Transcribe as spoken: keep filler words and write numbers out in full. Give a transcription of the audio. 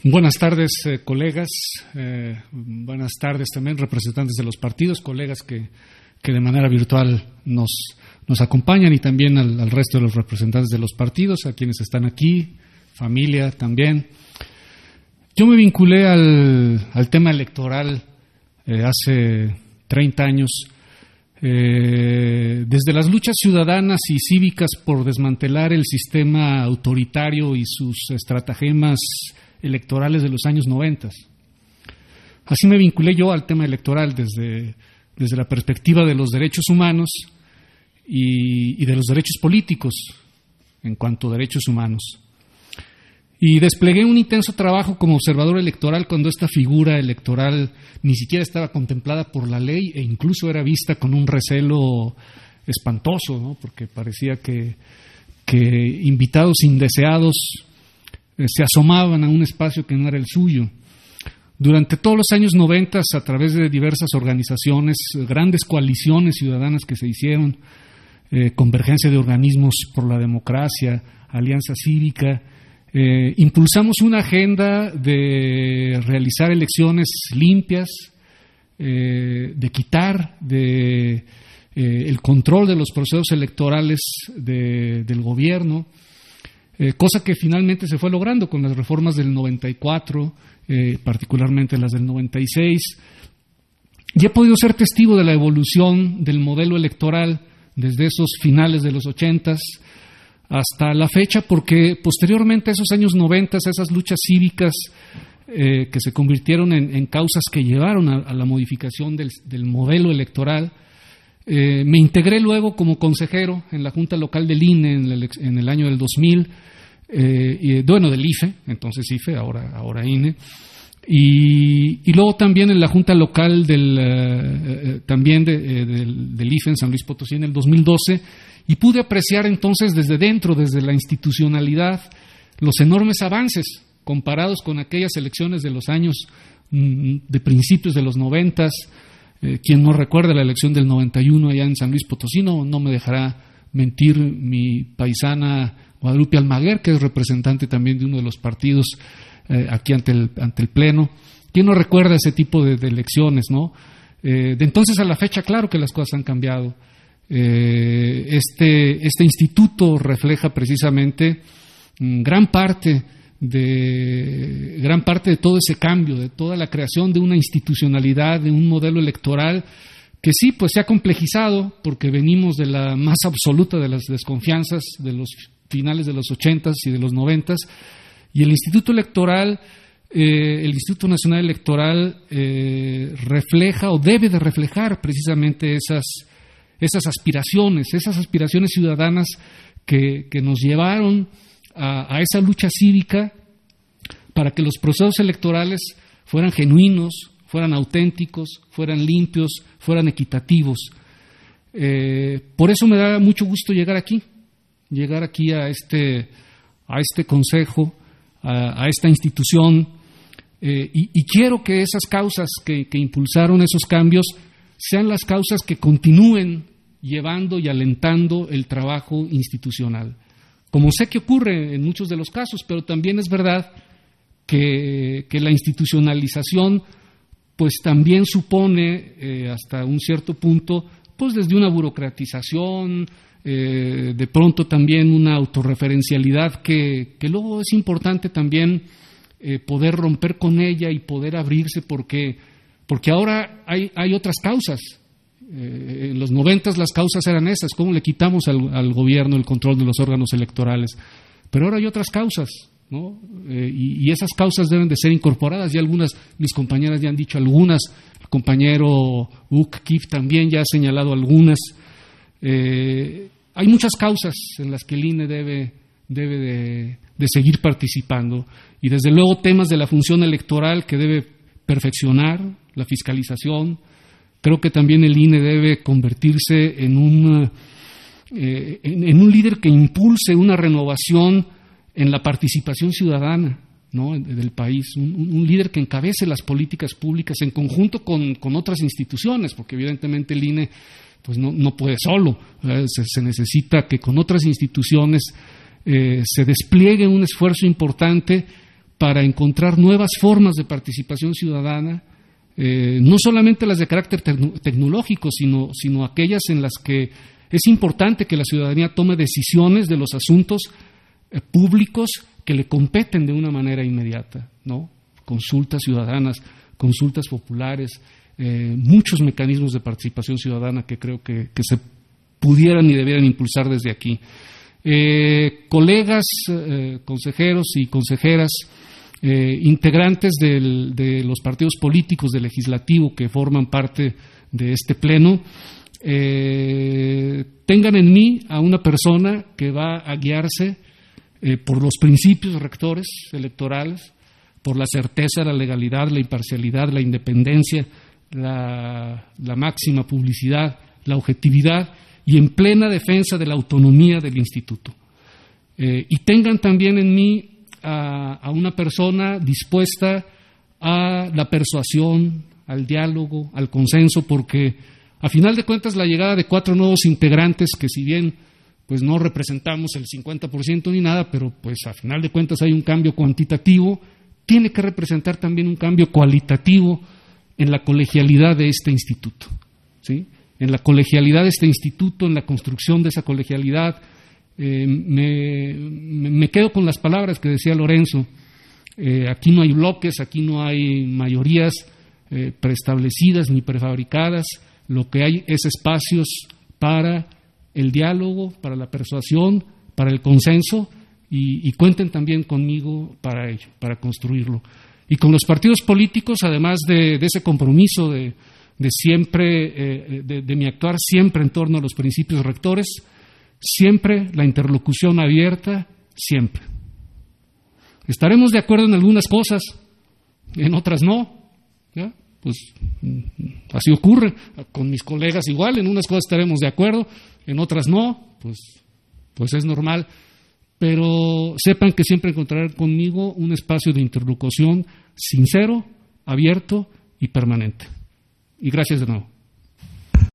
Buenas tardes, eh, colegas. Eh, buenas tardes también, representantes de los partidos, colegas que, que de manera virtual nos, nos acompañan, y también al, al resto de los representantes de los partidos, a quienes están aquí, familia también. Yo me vinculé al, al tema electoral eh, hace treinta años, eh, desde las luchas ciudadanas y cívicas por desmantelar el sistema autoritario y sus estratagemas electorales de los años noventas. Así me vinculé yo al tema electoral desde, desde la perspectiva de los derechos humanos y, y de los derechos políticos en cuanto a derechos humanos. Y desplegué un intenso trabajo como observador electoral cuando esta figura electoral ni siquiera estaba contemplada por la ley e incluso era vista con un recelo espantoso, ¿no? Porque parecía que, que invitados indeseados se asomaban a un espacio que no era el suyo. Durante todos los años noventas, a través de diversas organizaciones, grandes coaliciones ciudadanas que se hicieron, eh, convergencia de organismos por la democracia, alianza cívica, eh, impulsamos una agenda de realizar elecciones limpias, eh, de quitar de, eh, el control de los procesos electorales de, del gobierno, Eh, cosa que finalmente se fue logrando con las reformas del noventa y cuatro, eh, particularmente las del noventa y seis. Y he podido ser testigo de la evolución del modelo electoral desde esos finales de los ochentas hasta la fecha, porque posteriormente a esos años noventas, esas luchas cívicas eh, que se convirtieron en, en causas que llevaron a, a la modificación del, del modelo electoral, Eh, me integré luego como consejero en la Junta Local del I N E en el, en el año del dos mil, eh, y, bueno, del I F E, entonces I F E, ahora, ahora I N E, y, y luego también en la Junta Local del, eh, también de, eh, del, del I F E en San Luis Potosí en el dos mil doce, y pude apreciar entonces desde dentro, desde la institucionalidad, los enormes avances comparados con aquellas elecciones de los años mm, de principios de los noventas. Eh, quien no recuerda la elección del noventa y uno allá en San Luis Potosí, no, no me dejará mentir mi paisana Guadalupe Almaguer, que es representante también de uno de los partidos eh, aquí ante el, ante el Pleno. ¿Quién no recuerda ese tipo de, de elecciones, no? Eh, de entonces a la fecha, claro que las cosas han cambiado. Eh, este, este instituto refleja precisamente mm, gran parte de gran parte de todo ese cambio, de toda la creación de una institucionalidad, de un modelo electoral que sí, pues se ha complejizado porque venimos de la más absoluta de las desconfianzas de los finales de los ochentas y de los noventas, y el Instituto Electoral, eh, el Instituto Nacional Electoral eh, refleja o debe de reflejar precisamente esas, esas aspiraciones, esas aspiraciones ciudadanas que, que nos llevaron A, a esa lucha cívica para que los procesos electorales fueran genuinos, fueran auténticos, fueran limpios, fueran equitativos. Eh, por eso me da mucho gusto llegar aquí, llegar aquí a este, a este consejo, a, a esta institución, eh, y, y quiero que esas causas que, que impulsaron esos cambios sean las causas que continúen llevando y alentando el trabajo institucional. Como sé que ocurre en muchos de los casos, pero también es verdad que, que la institucionalización pues también supone eh, hasta un cierto punto, pues desde una burocratización, eh, de pronto también una autorreferencialidad que, que luego es importante también eh, poder romper con ella y poder abrirse, porque, porque ahora hay, hay otras causas. Eh, en los noventas las causas eran esas, cómo le quitamos al, al gobierno el control de los órganos electorales, pero ahora hay otras causas, ¿no? Eh, y, y esas causas deben de ser incorporadas, y algunas, mis compañeras ya han dicho algunas, el compañero Uk Kif también ya ha señalado algunas. Eh, hay muchas causas en las que el I N E debe, debe de, de seguir participando, y desde luego temas de la función electoral que debe perfeccionar, la fiscalización. Creo que también el I N E debe convertirse en un, eh, en, en un líder que impulse una renovación en la participación ciudadana, ¿no?, del país, un, un líder que encabece las políticas públicas en conjunto con, con otras instituciones, porque evidentemente el I N E pues no, no puede solo, se, se necesita que con otras instituciones eh, se despliegue un esfuerzo importante para encontrar nuevas formas de participación ciudadana, eh, no solamente las de carácter tecno- tecnológico, sino, sino aquellas en las que es importante que la ciudadanía tome decisiones de los asuntos eh, públicos que le competen de una manera inmediata, ¿no? Consultas ciudadanas, consultas populares, eh, muchos mecanismos de participación ciudadana que creo que, que se pudieran y debieran impulsar desde aquí. Eh, colegas, eh, consejeros y consejeras, eh, integrantes del, de los partidos políticos del legislativo que forman parte de este pleno, eh, tengan en mí a una persona que va a guiarse eh, por los principios rectores electorales, por la certeza, la legalidad, la imparcialidad, la independencia, la, la máxima publicidad, la objetividad y en plena defensa de la autonomía del instituto. Eh, y tengan también en mí a, a una persona dispuesta a la persuasión, al diálogo, al consenso, porque a final de cuentas la llegada de cuatro nuevos integrantes, que si bien pues no representamos el cincuenta por ciento ni nada, pero pues a final de cuentas hay un cambio cuantitativo, tiene que representar también un cambio cualitativo en la colegialidad de este instituto, ¿sí? En la colegialidad de este instituto, en la construcción de esa colegialidad. Eh, me, me quedo con las palabras que decía Lorenzo. Eh, aquí no hay bloques, aquí no hay mayorías eh, preestablecidas ni prefabricadas. Lo que hay es espacios para el diálogo, para la persuasión, para el consenso, y, y cuenten también conmigo para ello, para construirlo. Y con los partidos políticos, además de, de ese compromiso de de siempre, eh, de, de mi actuar siempre en torno a los principios rectores, siempre la interlocución abierta, siempre. Estaremos de acuerdo en algunas cosas, en otras no, ¿ya? Pues así ocurre, con mis colegas igual, en unas cosas estaremos de acuerdo, en otras no, pues, pues es normal, pero sepan que siempre encontrarán conmigo un espacio de interlocución sincero, abierto y permanente. Y gracias de nuevo.